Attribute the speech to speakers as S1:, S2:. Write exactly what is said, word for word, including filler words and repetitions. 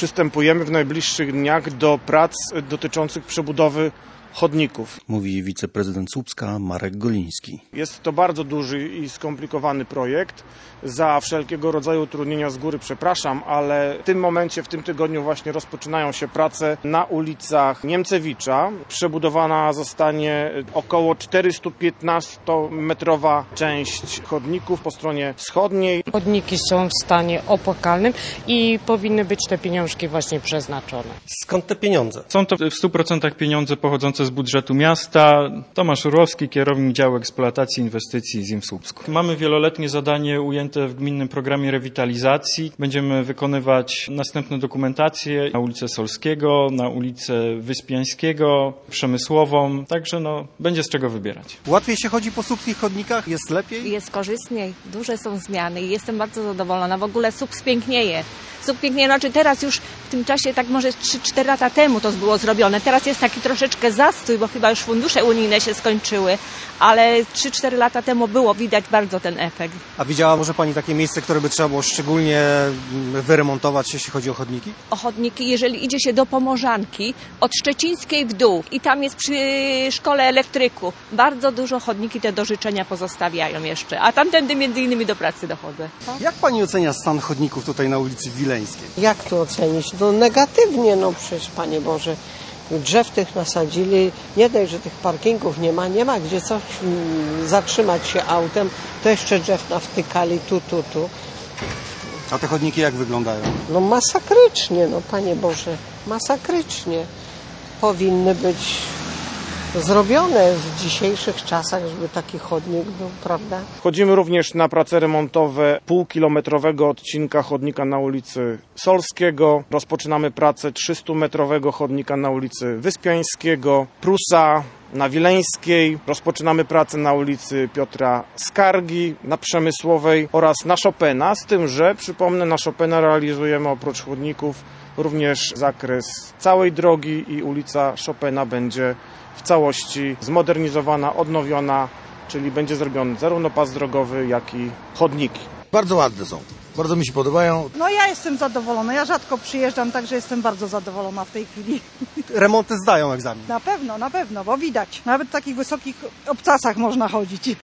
S1: przystępujemy w najbliższych dniach do prac dotyczących przebudowy chodników.
S2: Mówi wiceprezydent Słupska Marek Goliński.
S1: Jest to bardzo duży i skomplikowany projekt. Za wszelkiego rodzaju utrudnienia z góry przepraszam, ale w tym momencie, w tym tygodniu właśnie rozpoczynają się prace na ulicach Niemcewicza. Przebudowana zostanie około czterysta piętnastometrowa część chodników po stronie wschodniej.
S3: Chodniki są w stanie opłakalnym i powinny być te pieniążki właśnie przeznaczone.
S4: Skąd te pieniądze?
S5: Są to w stu procentach pieniądze pochodzące z budżetu miasta. Tomasz Urowski, kierownik działu eksploatacji inwestycji Z I M w Słupsku. Mamy wieloletnie zadanie ujęte w gminnym programie rewitalizacji. Będziemy wykonywać następne dokumentacje na ulicę Solskiego, na ulicę Wyspiańskiego, Przemysłową, także no, będzie z czego wybierać.
S4: Łatwiej się chodzi po słupskich chodnikach? Jest lepiej?
S6: Jest korzystniej, duże są zmiany i jestem bardzo zadowolona. W ogóle Słupsk pięknieje. Słupsk pięknieje, znaczy teraz już w tym czasie, tak może trzy cztery lata temu to było zrobione. Teraz jest taki troszeczkę zastój, bo chyba już fundusze unijne się skończyły, ale trzy cztery lata temu było widać bardzo ten efekt.
S4: A widziała może Pani takie miejsce, które by trzeba było szczególnie wyremontować, jeśli chodzi o chodniki?
S6: O chodniki, jeżeli idzie się do Pomorzanki, od Szczecińskiej w dół i tam jest przy szkole elektryku, bardzo dużo chodniki te do życzenia pozostawiają jeszcze, a tamtędy między innymi do pracy dochodzę.
S4: Jak Pani ocenia stan chodników tutaj na ulicy Wileńskiej?
S7: Jak to ocenić? No negatywnie, no przecież Panie Boże, drzew tych nasadzili, nie daj, że tych parkingów nie ma, nie ma gdzie coś mm, zatrzymać się autem, to jeszcze drzew nawtykali tu, tu, tu.
S4: A te chodniki jak wyglądają?
S7: No masakrycznie, no Panie Boże, masakrycznie. Powinny być zrobione w dzisiejszych czasach, żeby taki chodnik był, prawda?
S1: Wchodzimy również na prace remontowe półkilometrowego odcinka chodnika na ulicy Solskiego. Rozpoczynamy pracę trzystumetrowego chodnika na ulicy Wyspiańskiego, Prusa na Wileńskiej. Rozpoczynamy pracę na ulicy Piotra Skargi, na Przemysłowej oraz na Chopina, z tym, że przypomnę, na Chopina realizujemy oprócz chodników również zakres całej drogi i ulica Chopina będzie w całości zmodernizowana, odnowiona, czyli będzie zrobiony zarówno pas drogowy, jak i chodniki.
S8: Bardzo ładne są. Bardzo mi się podobają.
S9: No ja jestem zadowolona. Ja rzadko przyjeżdżam, także jestem bardzo zadowolona w tej chwili.
S4: Remonty zdają egzamin.
S9: Na pewno, na pewno, bo widać. Nawet w takich wysokich obcasach można chodzić.